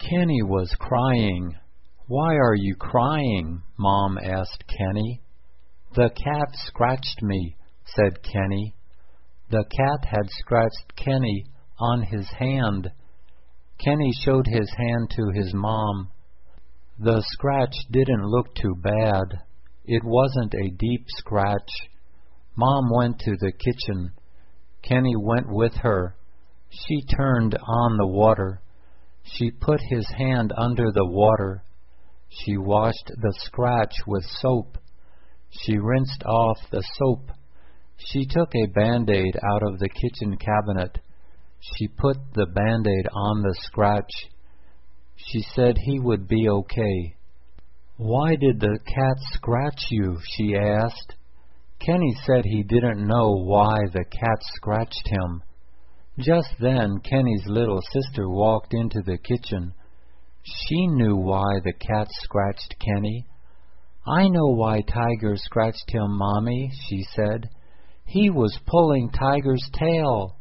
Kenny was crying. "Why are you crying?" Mom asked Kenny. "The cat scratched me," said Kenny. The cat had scratched Kenny on his hand. Kenny showed his hand to his mom. The scratch didn't look too bad. It wasn't a deep scratch. Mom went to the kitchen. Kenny went with her. She turned on the water. She put his hand under the water. She washed the scratch with soap. She rinsed off the soap. She took a Band-Aid out of the kitchen cabinet. She put the Band-Aid on the scratch. She said he would be okay. "Why did the cat scratch you?" she asked. Kenny said he didn't know why the cat scratched him. Just then, Kenny's little sister walked into the kitchen. She knew why the cat scratched Kenny. "I know why Tiger scratched him, Mommy," she said. "He was pulling Tiger's tail."